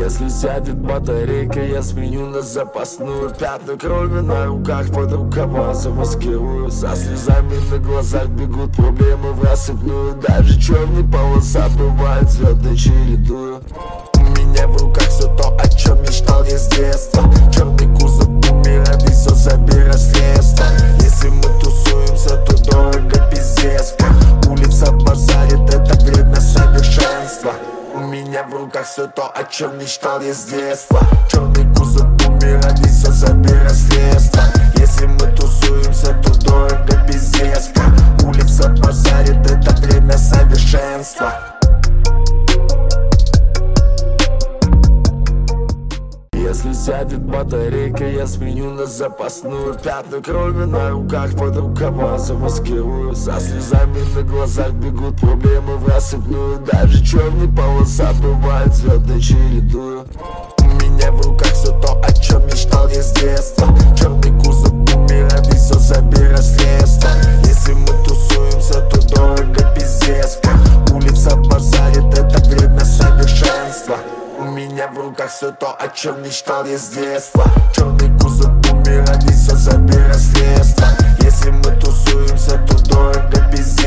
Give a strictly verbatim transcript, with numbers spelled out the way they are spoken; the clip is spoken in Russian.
Если сядет батарейка, я сменю на запасную. Пятна крови на руках, под рукава замаскирую. Со слезами на глазах бегут проблемы в рассыпную. Даже черные полоса бывает цветной чередую. У меня в руках все то, о чем мечтал я с детства. Черный кузов, умирает и все забирай средства. Если мы тусуемся, то дорого пиздец. Улица базарит, это время совершенства. У меня в руках все то, о чем мечтал я с детства. Черный кузов, умирает и все забирай средства. Если мы тусуемся, то дорого пиздец. Улица базарит, это время совершенства. Если сядет батарейка, я сменю на запасную. Пятна крови на руках, под рукава замаскирую. Со слезами на глазах бегут проблемы в рассыпную. Даже черные полоса бывает цветной чередую. У меня в руках все то, о чем мечтал я с детства. Черный кузов, умирает и все забирай средства. Если мы тусуемся, то дорого пиздец. Улица базарит, это время совершенства. У меня в руках все то, о чем мечтал я с детства. Черный кузов, умирает и все забирай средства. Если мы тусуемся, то дорого пиздец.